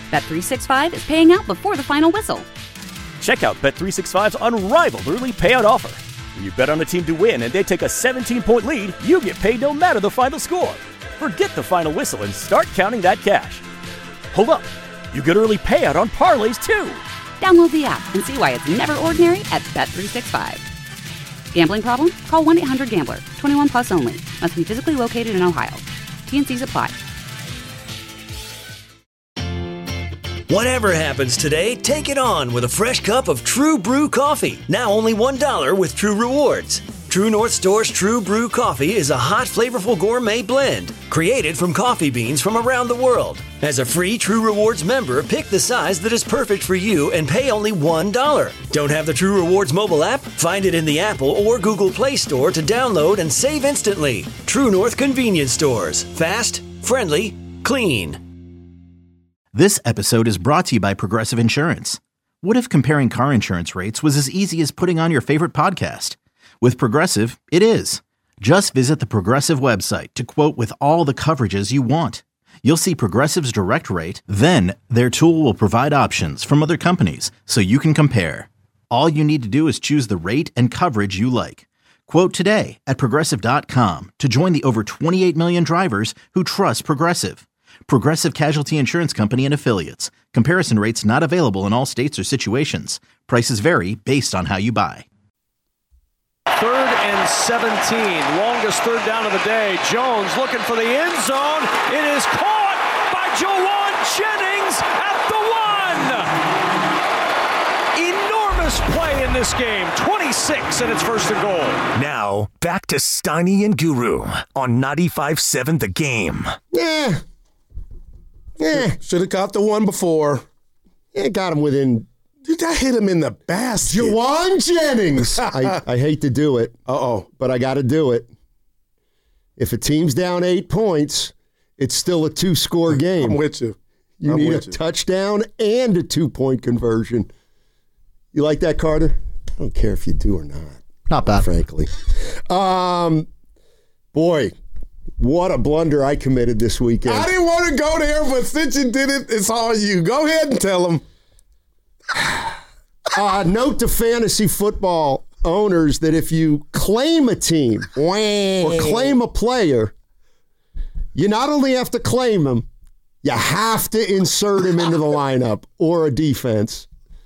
Bet365 is paying out before the final whistle. Check out Bet365's unrivaled early payout offer. When you bet on a team to win and they take a 17-point lead, you get paid no matter the final score. Forget the final whistle and start counting that cash. Hold up. You get early payout on parlays, too. Download the app and see why it's never ordinary at Bet365. Gambling problem? Call 1-800-GAMBLER. 21 plus only. Must be physically located in Ohio. T&Cs apply. Whatever happens today, take it on with a fresh cup of True Brew coffee. Now only $1 with True Rewards. True North Store's True Brew coffee is a hot, flavorful gourmet blend created from coffee beans from around the world. As a free True Rewards member, pick the size that is perfect for you and pay only $1. Don't have the True Rewards mobile app? Find it in the Apple or Google Play Store to download and save instantly. True North Convenience Stores. Fast, friendly, clean. This episode is brought to you by Progressive Insurance. What if comparing car insurance rates was as easy as putting on your favorite podcast? With Progressive, it is. Just visit the Progressive website to quote with all the coverages you want. You'll see Progressive's direct rate, then their tool will provide options from other companies so you can compare. All you need to do is choose the rate and coverage you like. Quote today at Progressive.com to join the over 28 million drivers who trust Progressive. Progressive Casualty Insurance Company and Affiliates. Comparison rates not available in all states or situations. Prices vary based on how you buy. 3rd and 17. Longest third down of the day. Jones looking for the end zone. It is caught by Jawan Jennings at the 1. Enormous play in this game. 26 and it's 1st and goal. Now, back to Steiny and Guru on 95.7 The Game. Should have caught the one before. Got him within. Dude, I hit him in the basket. Jawan Jennings. I hate to do it. But I got to do it. If a team's down 8 points, it's still a 2-score game. I'm with you. You need a touchdown and a 2-point conversion. You like that, Carter? I don't care if you do or not. Not bad. Frankly. Boy, what a blunder I committed this weekend. I didn't want to go there, but since you did it, it's all you. Go ahead and tell them. Note to fantasy football owners that if you claim a team or claim a player, you not only have to claim him, you have to insert him into the lineup or a defense.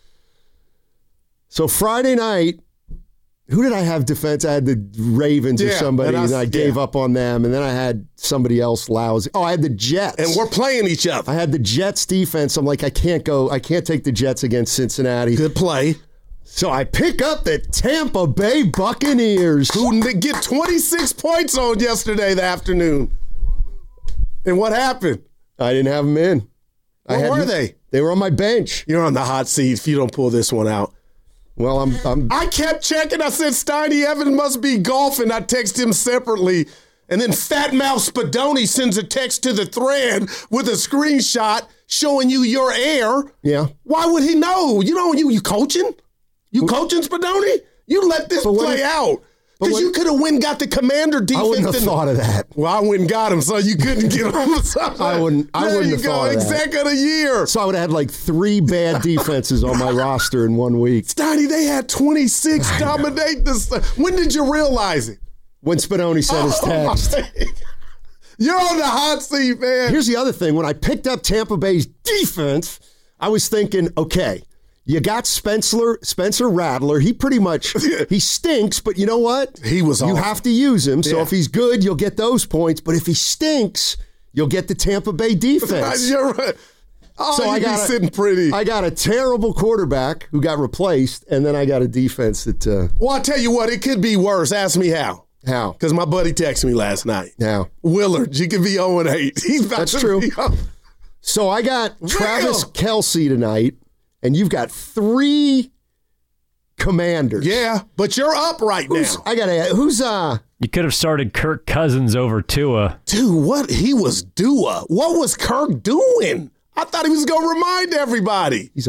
So Friday night, who did I have defense? I had the Ravens or somebody, and I gave up on them. And then I had somebody else lousy. I had the Jets. And we're playing each other. I had the Jets defense. I'm like, I can't take the Jets against Cincinnati. Good play. So I pick up the Tampa Bay Buccaneers. Who get 26 points on yesterday afternoon. And what happened? I didn't have them in. Where were they? They were on my bench. You're on the hot seat if you don't pull this one out. Well, I kept checking. I said, Steiny Evans must be golfing. I text him separately. And then Fat Mouth Spadoni sends a text to the thread with a screenshot showing you your air. Yeah. Why would he know? You coaching? You coaching, Spadoni? You let this play out. Because you could have got the Commander defense. I wouldn't have thought of that. Well, I went and got him, so you couldn't get him. I wouldn't have thought of that. Exec of the year. So I would have had like 3 bad defenses on my roster in 1 week. Steiny, they had 26 dominate this. When did you realize it? When Spadoni sent his text. You're on the hot seat, man. Here's the other thing. When I picked up Tampa Bay's defense, I was thinking, okay, you got Spencer Rattler. He pretty much, he stinks, but you know what? He was awesome. You have to use him. So if he's good, you'll get those points. But if he stinks, you'll get the Tampa Bay defense. You're right. Oh, so I got sitting pretty. I got a terrible quarterback who got replaced, and then I got a defense that... Well, I'll tell you what, it could be worse. Ask me how. How? Because my buddy texted me last night. How? Willard, you could be 0-8. He's about That's true. So I got Travis Kelce tonight. And you've got 3 Commanders. Yeah, but you're up right now. You could have started Kirk Cousins over Tua. Dude, what was Dua? What was Kirk doing? I thought he was going to remind everybody. He's old.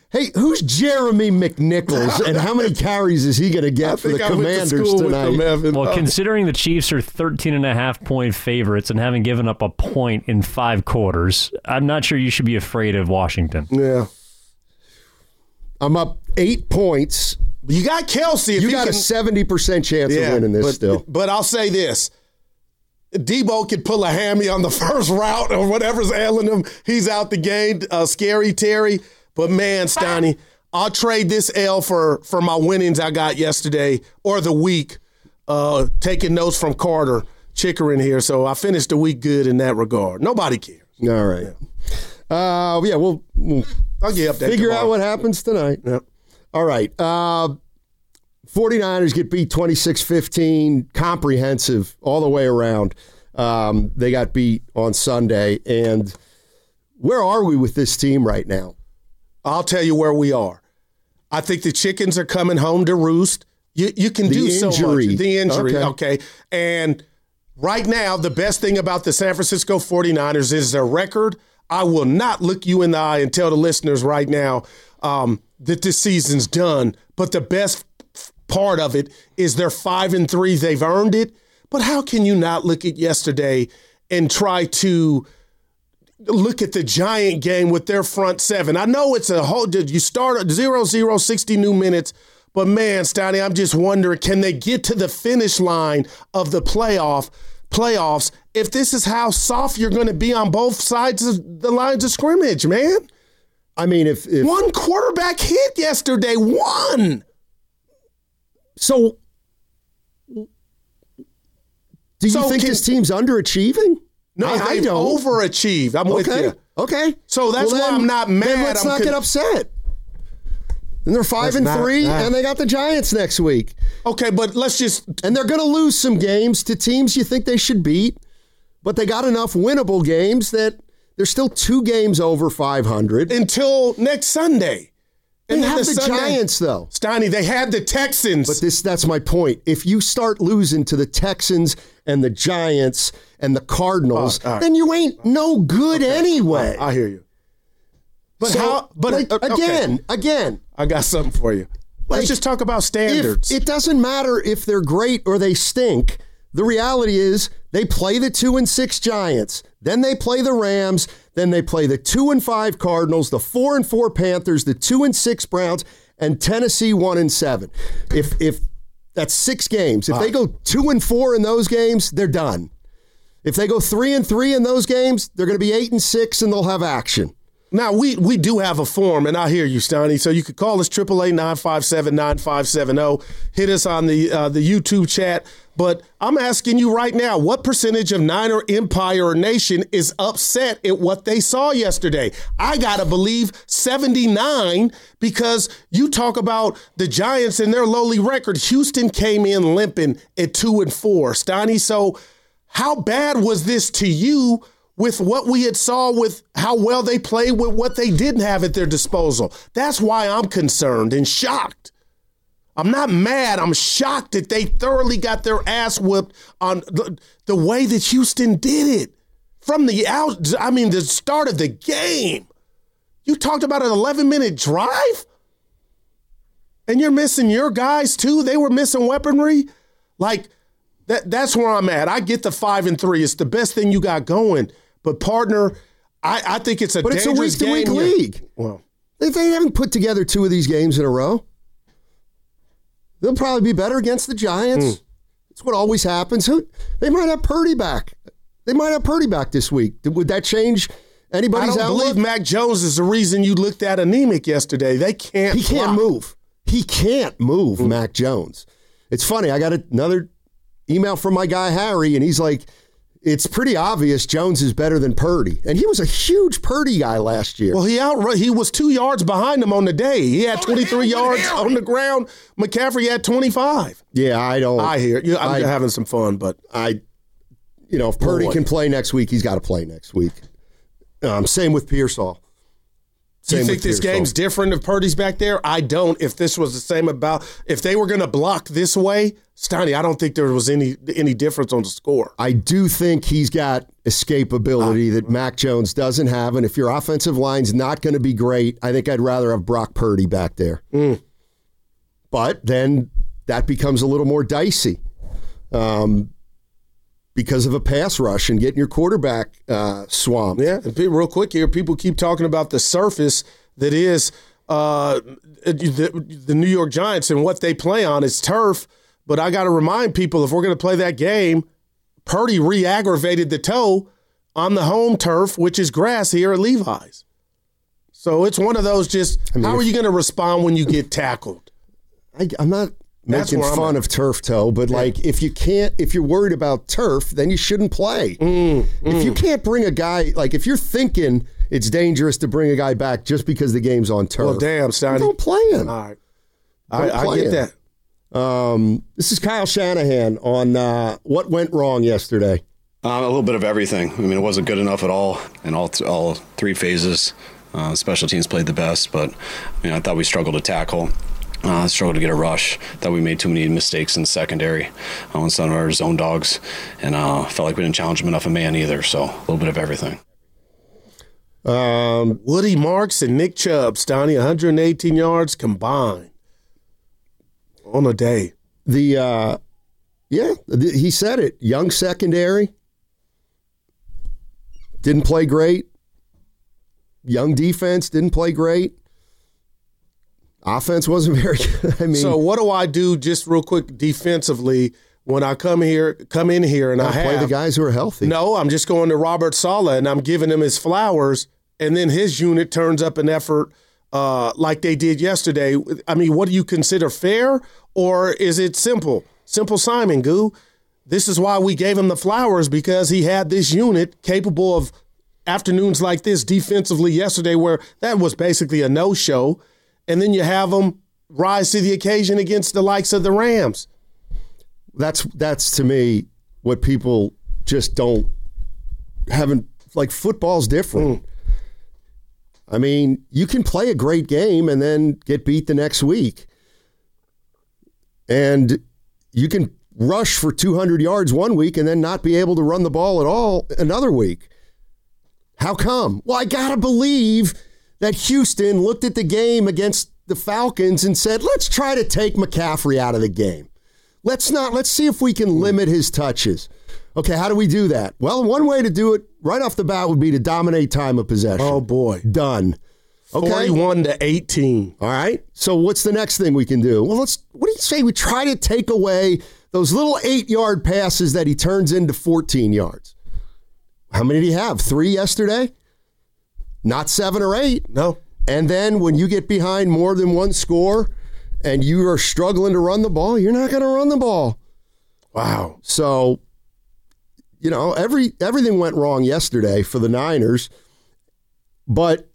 Hey, who's Jeremy McNichols, and how many carries is he going to get for the Commanders tonight? Well, considering the Chiefs are 13.5-point favorites and having given up a point in 5 quarters, I'm not sure you should be afraid of Washington. Yeah. I'm up 8 points. You got Kelsey. You got a 70% chance of winning this still. But I'll say this. Debo could pull a hammy on the first route or whatever's ailing him. He's out the game. Scary Terry. But, man, Steiny, I'll trade this L for my winnings I got yesterday or the week, taking notes from Carter Chickering here. So I finished the week good in that regard. Nobody cares. All right. Yeah, we'll I'll get updated figure tomorrow. out what happens tonight. Yep. All right. 49ers get beat 26-15, comprehensive all the way around. They got beat on Sunday. And where are we with this team right now? I'll tell you where we are. I think the chickens are coming home to roost. You can do so much. The injury, okay. And right now, the best thing about the San Francisco 49ers is their record. I will not look you in the eye and tell the listeners right now that this season's done. But the best part of it is they're 5-3. They've earned it. But how can you not look at yesterday and try to look at the Giant game with their front seven? I know it's a whole – you start at 0-0, 60 new minutes. But, man, Stoney, I'm just wondering, can they get to the finish line of the playoffs if this is how soft you're going to be on both sides of the lines of scrimmage, man? I mean, if one quarterback hit yesterday, one. So do you think this team's underachieving? No, they've overachieved. I'm with you. Okay. So that's why I'm not mad. Then let's not get upset. And they're 5-3, and they got the Giants next week. Okay, but let's just... And they're going to lose some games to teams you think they should beat, but they got enough winnable games that they're still 2 games over 500. Until next Sunday. They have the Giants, though. Steiny, they had the Texans. But that's my point. If you start losing to the Texans and the Giants and the Cardinals, then you ain't no good anyway. I hear you. But so, again, I got something for you. Let's just talk about standards. It doesn't matter if they're great or they stink. The reality is they play the 2-6 Giants. Then they play the Rams. Then they play the 2-5 Cardinals, the 4-4 Panthers, the 2-6 Browns, and Tennessee 1-7. If that's 6 games. If they go 2-4 in those games, they're done. If they go 3-3 in those games, they're going to be 8-6 and they'll have action. Now, we do have a form, and I hear you, Stoney, so you could call us 888-957-9570. Hit us on the YouTube chat. But I'm asking you right now, what percentage of Niner Empire or Nation is upset at what they saw yesterday? I got to believe 79, because you talk about the Giants and their lowly record. Houston came in limping at 2-4, Stoney. So how bad was this to you with what we had saw with how well they played with what they didn't have at their disposal? That's why I'm concerned and shocked. I'm not mad. I'm shocked that they thoroughly got their ass whipped on the way that Houston did it. From the start of the game. You talked about an 11-minute drive? And you're missing your guys, too? They were missing weaponry? Like, that's where I'm at. I get the 5-3. It's the best thing you got going. But, partner, I think it's a dangerous game. But it's a week-to-week league. Well, they haven't put together 2 of these games in a row. They'll probably be better against the Giants. It's what always happens. They might have Purdy back. They might have Purdy back this week. Would that change anybody's outlook? I don't believe Mac Jones is the reason you looked at anemic yesterday. He can't move. He can't move, Mac Jones. It's funny. I got another email from my guy Harry, and he's like, it's pretty obvious Jones is better than Purdy. And he was a huge Purdy guy last year. Well, he was 2 yards behind him on the day. He had 23 yards on the ground. McCaffrey had 25. Yeah, I hear you. I'm having some fun, but if Purdy can play next week, he's got to play next week. Same with Pearsall. Do you think this game's different if Purdy's back there? I don't. If this was the same if they were going to block this way, Steiny, I don't think there was any difference on the score. I do think he's got escapability that Mac Jones doesn't have, and if your offensive line's not going to be great, I think I'd rather have Brock Purdy back there. But then that becomes a little more dicey because of a pass rush and getting your quarterback swamped. Yeah, and real quick here, people keep talking about the surface that is the New York Giants and what they play on. It's turf, but I got to remind people, if we're going to play that game, Purdy re-aggravated the toe on the home turf, which is grass here at Levi's. So it's one of those how are you going to respond when you get tackled? I'm not making fun of turf toe, but if you're worried about turf, then you shouldn't play. If you can't bring a guy, if you're thinking it's dangerous to bring a guy back just because the game's on turf. Well, damn, Steiny. Don't play him. All right. I get that. This is Kyle Shanahan on what went wrong yesterday. A little bit of everything. I mean, it wasn't good enough at all in all three phases. Special teams played the best, but I thought we struggled to tackle. Struggled to get a rush. Thought we made too many mistakes in the secondary on some of our zone dogs, and felt like we didn't challenge them enough in man either. So a little bit of everything. Woody Marks and Nick Chubb, Stoney, 118 yards combined on a day. He said it. Young secondary. Didn't play great. Young defense didn't play great. Offense wasn't very good. So what do I do just real quick defensively when I come in here and I play the guys who are healthy? No, I'm just going to Robert Saleh and I'm giving him his flowers, and then his unit turns up an effort like they did yesterday. I mean, what do you consider fair, or is it simple? Simple Simon, Goo. This is why we gave him the flowers, because he had this unit capable of afternoons like this defensively yesterday, where that was basically a no-show. And then you have them rise to the occasion against the likes of the Rams. That's to me what people just haven't football's different. I mean, you can play a great game and then get beat the next week. And you can rush for 200 yards one week and then not be able to run the ball at all another week. How come? Well, I got to believe that Houston looked at the game against the Falcons and said, let's try to take McCaffrey out of the game. Let's see if we can limit his touches. Okay, how do we do that? Well, one way to do it right off the bat would be to dominate time of possession. Oh, boy. Done. Okay. 41-18. All right. So what's the next thing we can do? Well, what do you say we try to take away those little 8-yard passes that he turns into 14 yards? How many did he have? 3 yesterday? Not 7 or 8. No. And then when you get behind more than one score and you are struggling to run the ball, you're not going to run the ball. Wow. So, everything went wrong yesterday for the Niners, but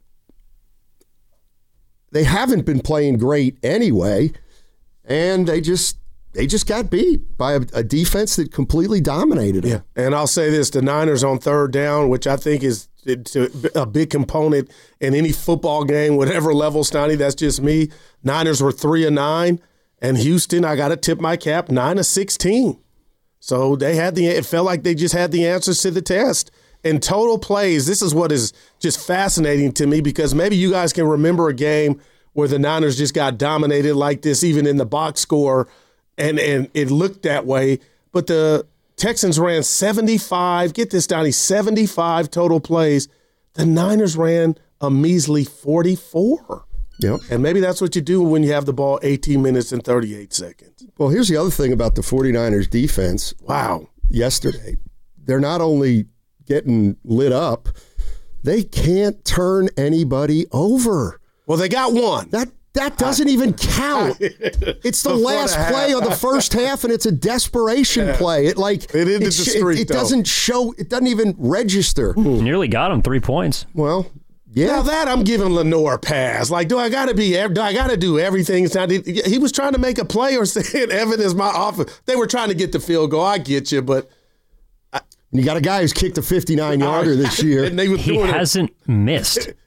they haven't been playing great anyway, and they just got beat by a defense that completely dominated them. Yeah, and I'll say this, the Niners on third down, which I think is a big component in any football game, whatever level, Stoney, that's just me. Niners were 3-9, and Houston, I got to tip my cap, 9-16. So it felt like they just had the answers to the test. In total plays, this is what is just fascinating to me, because maybe you guys can remember a game where the Niners just got dominated like this, even in the box score, and it looked that way. But the Texans ran 75, get this, Donnie, 75 total plays. The Niners ran a measly 44. Yep. And maybe that's what you do when you have the ball 18 minutes and 38 seconds. Well, here's the other thing about the 49ers defense. Wow. Yesterday, they're not only getting lit up, they can't turn anybody over. Well, they got one. That doesn't even count. It's the last play of the first half, and it's a desperation play. It ended the streak. It doesn't show. It doesn't even register. Nearly got him 3 points. Well, yeah. Now that I'm giving Lenore a pass. Do I got to do everything? He was trying to make a play or saying Evan is my offense. They were trying to get the field goal. I get you, but. You got a guy who's kicked a 59-yarder this year. And he hasn't missed.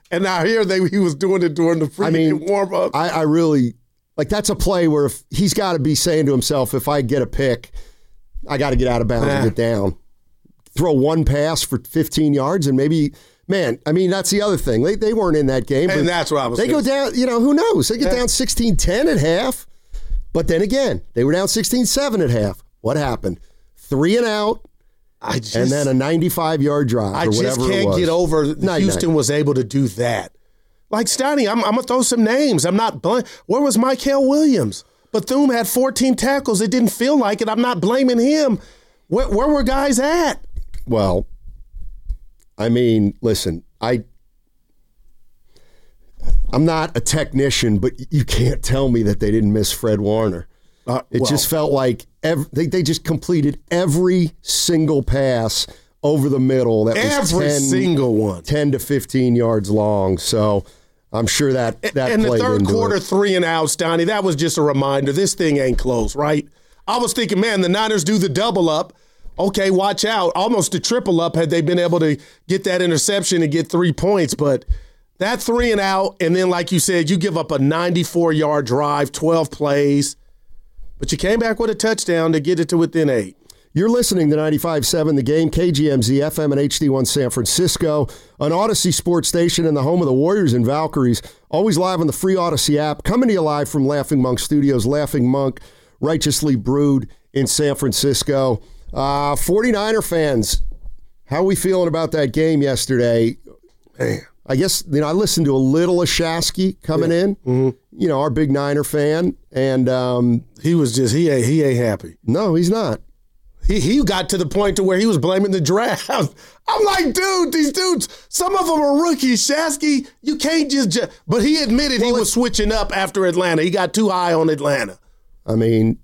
And now here he was doing it during the pregame warm-up. I really – like that's a play where if he's got to be saying to himself, if I get a pick, I got to get out of bounds and get down. Throw one pass for 15 yards and maybe – man, I mean, that's the other thing. They weren't in that game. And that's what I was They go down, who knows? They get down 16-10 at half. But then again, they were down 16-7 at half. What happened? 3 and out, and then a 95-yard drive or whatever it was. I just can't get over Houston was able to do that. Like, Steiny, I'm going to throw some names. I'm not blaming. Where was Mykel Williams? Bethune had 14 tackles. It didn't feel like it. I'm not blaming him. Where were guys at? Well, I mean, listen, I'm not a technician, but you can't tell me that they didn't miss Fred Warner. It just felt like they just completed every single pass over the middle. That was every single one. 10 to 15 yards long. So I'm sure that and played the third into quarter, it. 3 and outs, Donnie, that was just a reminder. This thing ain't close, right? I was thinking, man, the Niners do the double up. Okay, watch out. Almost a triple up had they been able to get that interception and get 3 points. But that 3 and out, and then like you said, you give up a 94-yard drive, 12 plays. But you came back with a touchdown to get it to within 8. You're listening to 95.7 The Game, KGMZ, FM, and HD1 San Francisco, an Odyssey sports station and the home of the Warriors and Valkyries. Always live on the free Odyssey app. Coming to you live from Laughing Monk Studios. Laughing Monk, righteously brewed in San Francisco. 49er fans, how are we feeling about that game yesterday? Man. I guess, I listened to a little of Shasky coming in, Mm-hmm. Our big Niner fan, and he was just, he ain't happy. No, he's not. He got to the point to where he was blaming the draft. I'm like, dude, these dudes, some of them are rookies. Shasky, you can't just but he admitted he was switching up after Atlanta. He got too high on Atlanta. I mean,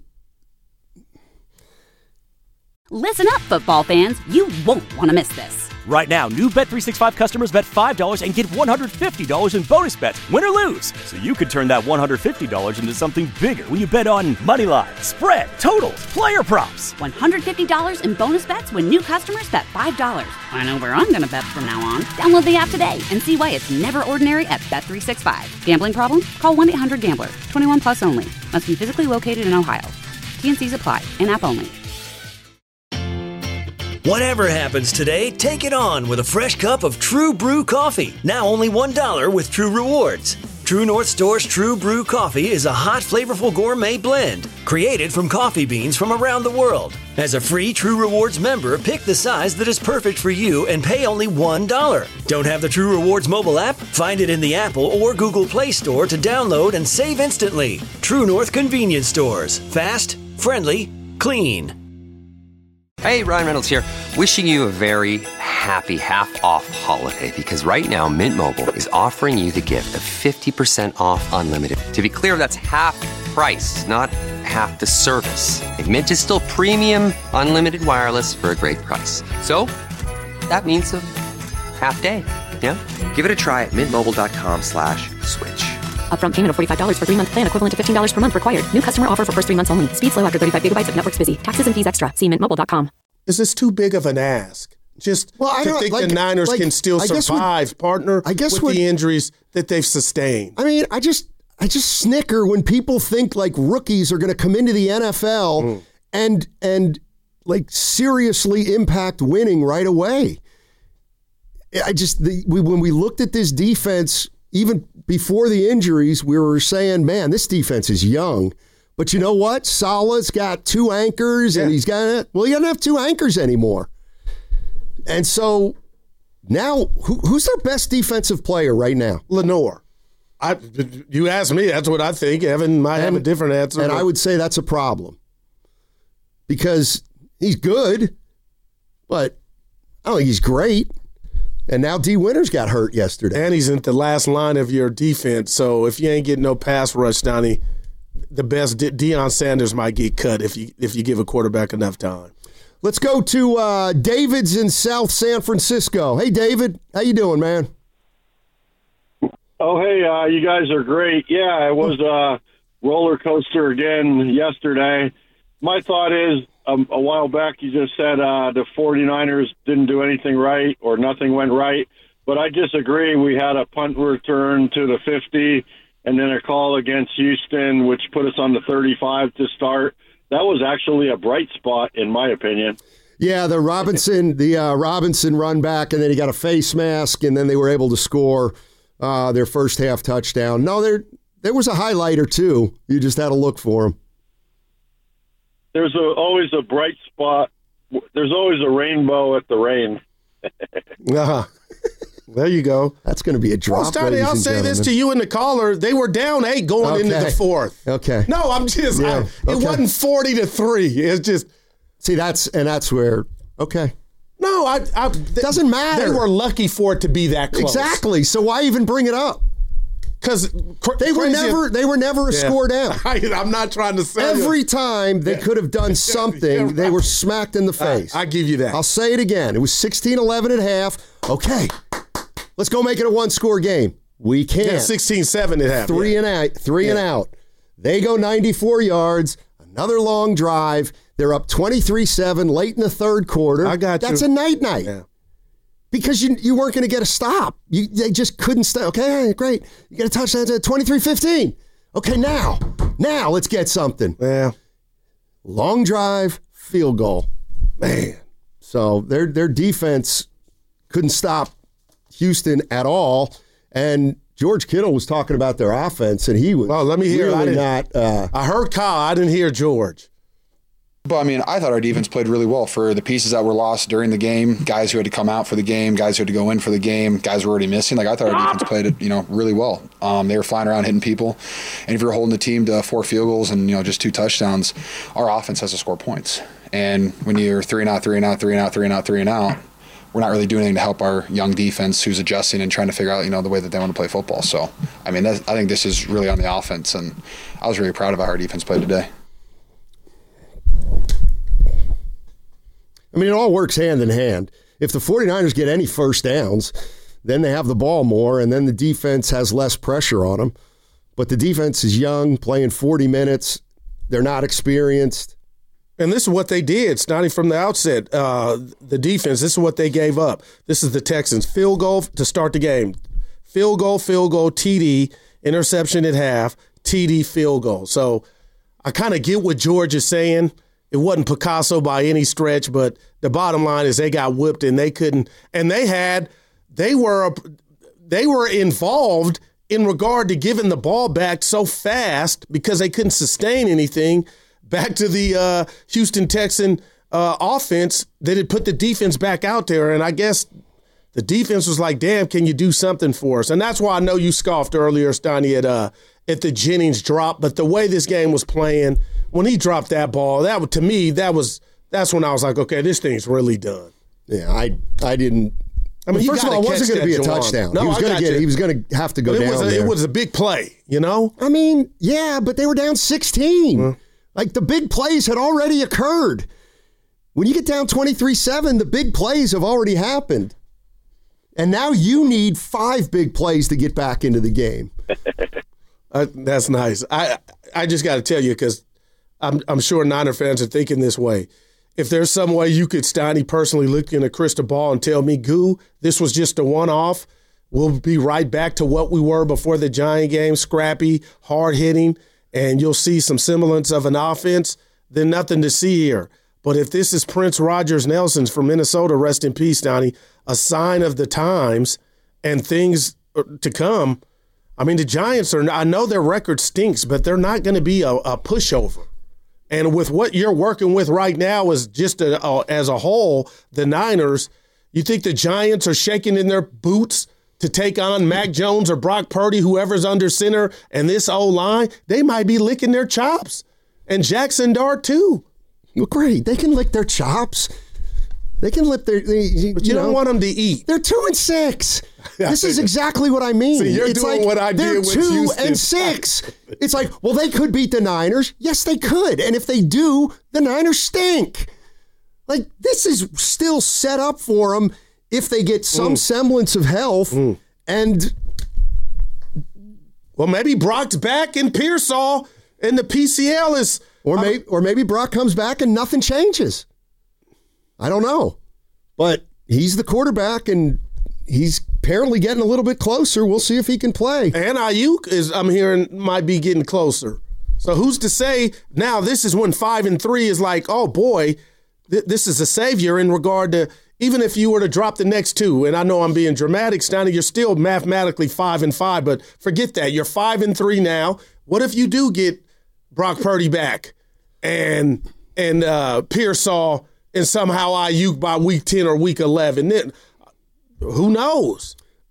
Listen up, football fans. You won't want to miss this. Right now, new Bet365 customers bet $5 and get $150 in bonus bets, win or lose. So you could turn that $150 into something bigger when you bet on moneyline, spread, totals, player props. $150 in bonus bets when new customers bet $5. I know where I'm going to bet from now on. Download the app today and see why it's never ordinary at Bet365. Gambling problem? Call 1-800-GAMBLER. 21 plus only. Must be physically located in Ohio. T&Cs apply. In-app only. Whatever happens today, take it on with a fresh cup of True Brew coffee. Now only $1 with True Rewards. True North Store's True Brew coffee is a hot, flavorful gourmet blend created from coffee beans from around the world. As a free True Rewards member, pick the size that is perfect for you and pay only $1. Don't have the True Rewards mobile app? Find it in the Apple or Google Play Store to download and save instantly. True North Convenience Stores. Fast, friendly, clean. Hey, Ryan Reynolds here, wishing you a very happy half-off holiday because right now Mint Mobile is offering you the gift of 50% off unlimited. To be clear, that's half price, not half the service. And Mint is still premium unlimited wireless for a great price. So, that means a half day, yeah? Give it a try at mintmobile.com/switch. Upfront payment of $45 for 3-month plan, equivalent to $15 per month required. New customer offer for first 3 months only. Speed slow after 35 gigabytes if network's busy. Taxes and fees extra. See mintmobile.com. Is this too big of an ask? Just to think the Niners can still survive, partner, with the injuries that they've sustained. I mean, I just snicker when people think like rookies are going to come into the NFL and like seriously impact winning right away. When we looked at this defense, even before the injuries, we were saying, man, this defense is young. But you know what? Salah's got 2 anchors, and he doesn't have 2 anchors anymore. And so now, who's their best defensive player right now? Lenore. You asked me, that's what I think. Evan might have a different answer. And I would say that's a problem. Because he's good, but I don't think he's great. And now D. Winters got hurt yesterday. And he's in the last line of your defense. So if you ain't getting no pass rush, Donnie, the best Deion Sanders might get cut if you give a quarterback enough time. Let's go to David's in South San Francisco. Hey, David. How you doing, man? Oh, hey, you guys are great. Yeah, it was a roller coaster again yesterday. My thought is, a while back you just said the 49ers didn't do anything right or nothing went right. But I disagree. We had a punt return to the 50 and then a call against Houston, which put us on the 35 to start. That was actually a bright spot, in my opinion. Yeah, the Robinson run back, and then he got a face mask, and then they were able to score their first half touchdown. No, there was a highlight or two. You just had to look for them. There's always a bright spot. There's always a rainbow at the rain. There you go. That's going to be a drop. Well, I'll say this to you and the caller. They were down 8 going into the fourth. Okay. No, I'm just, it wasn't 40-3. It's just. See, that's where, okay. No, doesn't matter. They were lucky for it to be that close. Exactly. So why even bring it up? Because they were never a score down. I'm not trying to say every time they could have done something, they were smacked in the face. I give you that. I'll say it again. It was 16-11 at half. Okay, let's go make it a one-score game. We can't. Yeah, 16-7 at half. Three and out. They go 94 yards. Another long drive. They're up 23-7 late in the third quarter. I got you. That's a night. Yeah. Because you weren't going to get a stop. They just couldn't stop. Okay, great. You get a touchdown to 23-15. Okay, now let's get something. Yeah. Long drive, field goal. Man. So their defense couldn't stop Houston at all. And George Kittle was talking about their offense, and he was let me hear. Really I heard Kyle. I didn't hear George. But, I mean, I thought our defense played really well for the pieces that were lost during the game, guys who had to come out for the game, guys who had to go in for the game, guys who were already missing. Like, I thought our defense played it, really well. They were flying around hitting people. And if you're holding the team to 4 field goals and, just 2 touchdowns, our offense has to score points. And when you're 3 and out, we're not really doing anything to help our young defense who's adjusting and trying to figure out, the way that they want to play football. So, I mean, I think this is really on the offense, and I was really proud of how our defense played today. I mean, it all works hand in hand. If the 49ers get any first downs, then they have the ball more, and then the defense has less pressure on them. But the defense is young, playing 40 minutes. They're not experienced. And this is what they did, starting from the outset. The defense, this is what they gave up. This is the Texans. Field goal to start the game. Field goal, TD, interception at half, TD, field goal. So I kind of get what George is saying. It wasn't Picasso by any stretch, but the bottom line is they got whipped and they couldn't. And they were involved in regard to giving the ball back so fast because they couldn't sustain anything back to the Houston Texan offense that had put the defense back out there. And I guess the defense was like, damn, can you do something for us? And that's why I know you scoffed earlier, Stoney, at the Jennings drop. But the way this game was playing, when he dropped that ball, that's when I was like, okay, this thing's really done. Yeah, I didn't. I mean, first of all, it wasn't going to be a touchdown. No, he was going to have to go down there. It was a big play, I mean, yeah, but they were down 16. Like, the big plays had already occurred. When you get down 23-7, the big plays have already happened. And now you need 5 big plays to get back into the game. That's nice. I just got to tell you, because I'm sure Niner fans are thinking this way. If there's some way you could, Steiny, personally look in a crystal ball and tell me, Goo, this was just a one-off, we'll be right back to what we were before the Giant game, scrappy, hard-hitting, and you'll see some semblance of an offense, then nothing to see here. But if this is Prince Rogers Nelson's from Minnesota, rest in peace, Donnie, a sign of the times and things to come, I mean, the Giants I know their record stinks, but they're not going to be a pushover. And with what you're working with right now as just as a whole, the Niners, you think the Giants are shaking in their boots to take on Mac Jones or Brock Purdy, whoever's under center, and this O-line? They might be licking their chops. And Jackson Dart, too. Well, great. They can lick their chops. They can lick their... But you don't want them to eat. They're 2-6. This is exactly what I mean. See, you're doing what I did with Houston. They're 2-6. It's like, well, they could beat the Niners. Yes, they could. And if they do, the Niners stink. Like, this is still set up for them if they get some semblance of health. And... Well, maybe Brock's back in Pearsall and the PCL is... Or maybe Brock comes back and nothing changes. I don't know. But he's the quarterback, and he's apparently getting a little bit closer. We'll see if he can play. And Ayuk I'm hearing, might be getting closer. So who's to say now this is when 5-3 is like, oh boy, this is a savior in regard to, even if you were to drop the next two, and I know I'm being dramatic, Steiny, you're still mathematically 5-5, but forget that. You're 5-3 now. What if you do get Brock Purdy back and Pearsall and somehow Ayuk by week 10 or week 11? Then who knows?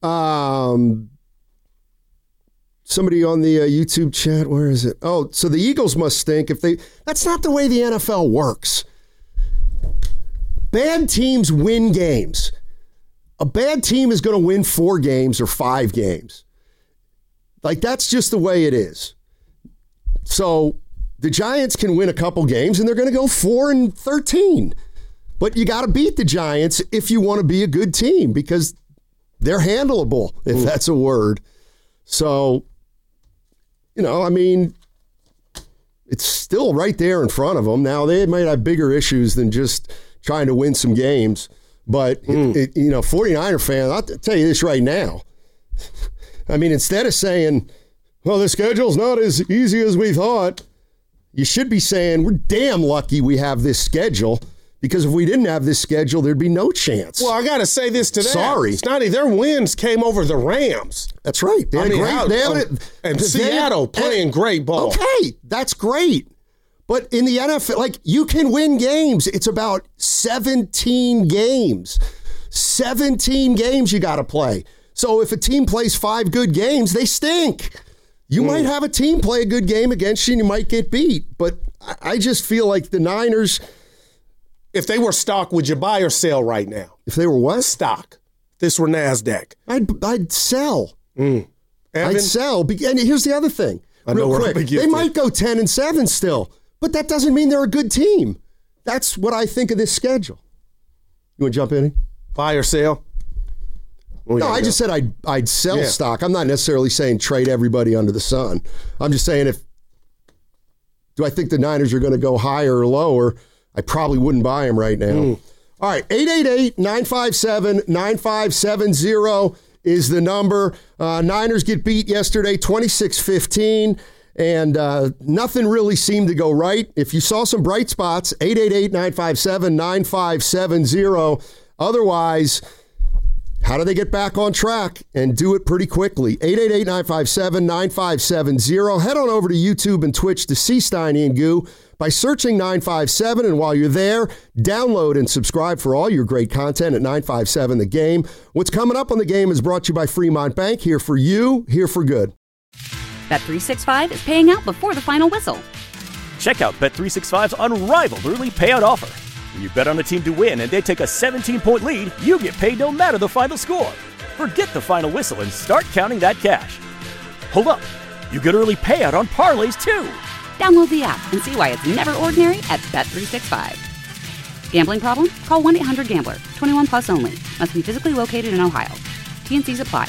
Somebody on the YouTube chat, where is it? Oh, so the Eagles must stink if they. That's not the way the NFL works. Bad teams win games. A bad team is going to win 4 games or 5 games. Like, that's just the way it is. So the Giants can win a couple games and they're going to go 4-13. But you got to beat the Giants if you want to be a good team, because they're handleable, if that's a word. So, I mean, it's still right there in front of them. Now, they might have bigger issues than just trying to win some games. But, 49er fan, I'll tell you this right now. I mean, instead of saying, well, the schedule's not as easy as we thought, you should be saying, we're damn lucky we have this schedule, because if we didn't have this schedule, there'd be no chance. Well, I got to say this today. Sorry. Snotty, their wins came over the Rams. That's right. And Seattle playing great ball. Okay, that's great. But in the NFL, like, you can win games. It's about 17 games. 17 games you got to play. So if a team plays 5 good games, they stink. You might have a team play a good game against you and you might get beat. But I just feel like the Niners... If they were stock, would you buy or sell right now? If they were what? Stock. If this were NASDAQ. I'd sell. I'd sell. And here's the other thing. Real quick. They might go 10-7 still, but that doesn't mean they're a good team. That's what I think of this schedule. You want to jump in? Buy or sell? No, I just said I'd sell stock. I'm not necessarily saying trade everybody under the sun. I'm just saying, do I think the Niners are going to go higher or lower? I probably wouldn't buy them right now. All right, 888-957-9570 is the number. Niners get beat yesterday, 26-15, and nothing really seemed to go right. If you saw some bright spots, 888-957-9570. Otherwise, how do they get back on track and do it pretty quickly? 888-957-9570. Head on over to YouTube and Twitch to see Steiny and Goo by searching 957, and while you're there, download and subscribe for all your great content at 957 The Game. What's coming up on The Game is brought to you by Fremont Bank, here for you, here for good. Bet365 is paying out before the final whistle. Check out Bet365's unrivaled early payout offer. When you bet on a team to win and they take a 17-point lead, you get paid no matter the final score. Forget the final whistle and start counting that cash. Hold up. You get early payout on parlays, too. Download the app and see why it's never ordinary at Bet365. Gambling problem? Call 1-800-GAMBLER. 21 plus only. Must be physically located in Ohio. T&Cs apply.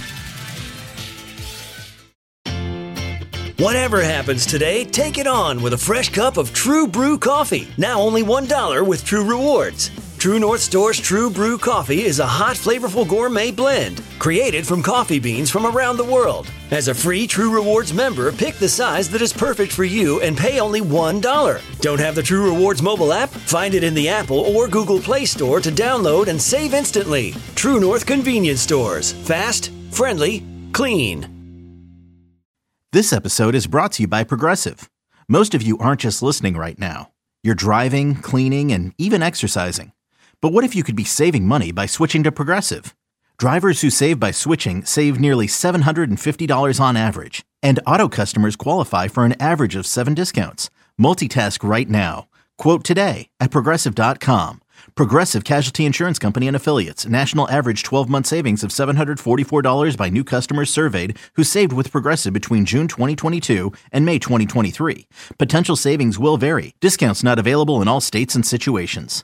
Whatever happens today, take it on with a fresh cup of True Brew coffee. Now only $1 with True Rewards. True North Store's True Brew coffee is a hot, flavorful gourmet blend created from coffee beans from around the world. As a free True Rewards member, pick the size that is perfect for you and pay only $1. Don't have the True Rewards mobile app? Find it in the Apple or Google Play Store to download and save instantly. True North Convenience Stores. Fast, friendly, clean. This episode is brought to you by Progressive. Most of you aren't just listening right now. You're driving, cleaning, and even exercising. But what if you could be saving money by switching to Progressive? Drivers who save by switching save nearly $750 on average. And auto customers qualify for an average of 7 discounts. Multitask right now. Quote today at Progressive.com. Progressive Casualty Insurance Company and Affiliates. National average 12-month savings of $744 by new customers surveyed who saved with Progressive between June 2022 and May 2023. Potential savings will vary. Discounts not available in all states and situations.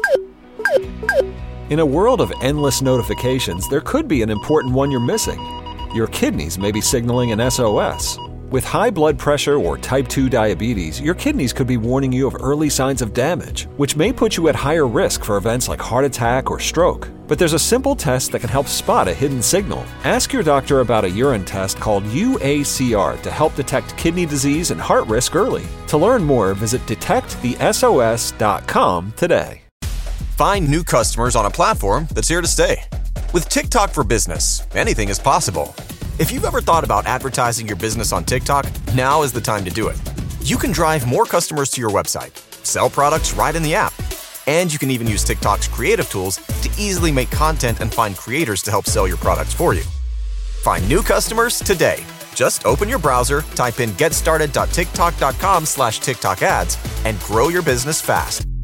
In a world of endless notifications, there could be an important one you're missing. Your kidneys may be signaling an SOS. With high blood pressure or type 2 diabetes, your kidneys could be warning you of early signs of damage, which may put you at higher risk for events like heart attack or stroke. But there's a simple test that can help spot a hidden signal. Ask your doctor about a urine test called UACR to help detect kidney disease and heart risk early. To learn more, visit detectthesos.com today. Find new customers on a platform that's here to stay. With TikTok for Business, anything is possible. If you've ever thought about advertising your business on TikTok, now is the time to do it. You can drive more customers to your website, sell products right in the app, and you can even use TikTok's creative tools to easily make content and find creators to help sell your products for you. Find new customers today. Just open your browser, type in getstarted.tiktok.com/TikTok ads, and grow your business fast.